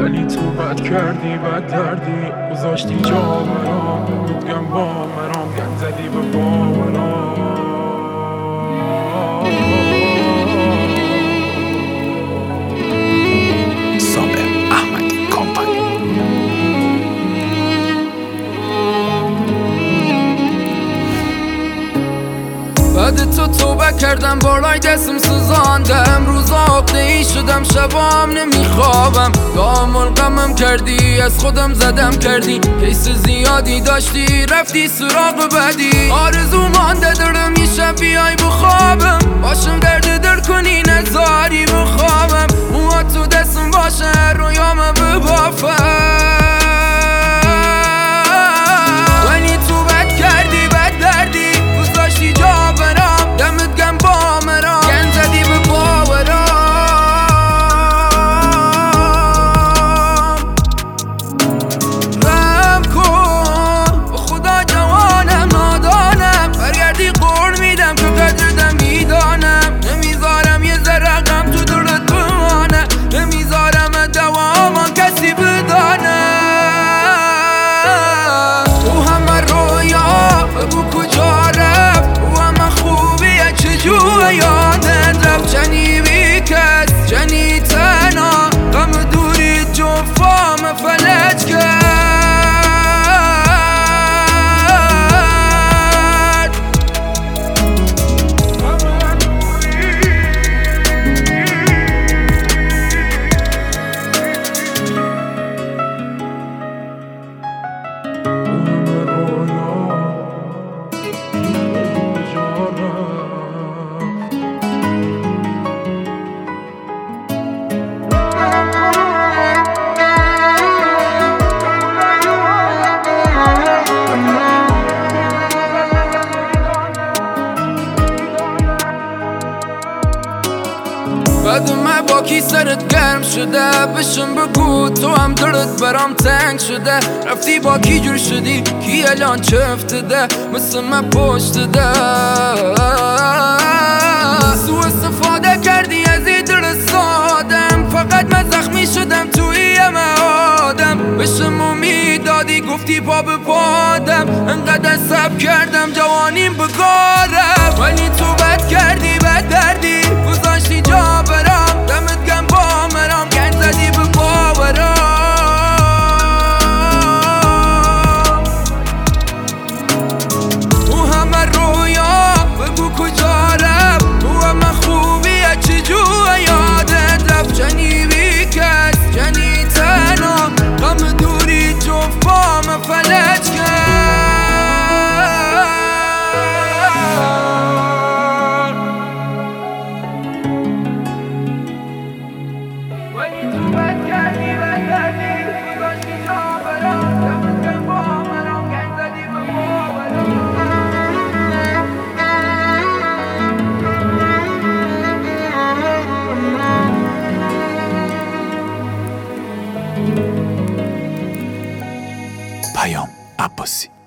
ولی تو بد کردی بد دردی گذاشتی جا برام بودگم با مرام گن زدی به باورام بعد تو توبه کردم بالای دستم سوزاندم روزا عقده ای شدم شبام نمیخوابم دام غمم کردی از خودم زدم کردی کیس زیادی داشتی رفتی سراغ بعدی آرزو مانده دارم یه شب بیای بخوابم باشم درد در کنی نزاری بخوابم موها تو دستم باشه رویام ببافم یادت رفت جنی بیکس جنی تنها غم دوری جفام فلج کرد بعد من با کی سرت گرم شده بشم بگو تو هم دلت برام تنگ شده رفتی با کی جور شدی کی الان چه افتاده مثل من پشت ده سو استفاده کردی از این دل سادم فقط من زخمی شدم توی آدم بشم امید دادی گفتی پا به پادم انقدر صبر کردم جوانیم بگارم ولی تو بد کردی بد دردی گذاشتی جا برام دمت گم با مرام گن زدی به باورام او همه رویا بگو کجا رفت او همه خوبیه چجوه یادت رفت جنی بیکس جنی تنها غم دوری جفام فلج کرد پیام عباسی.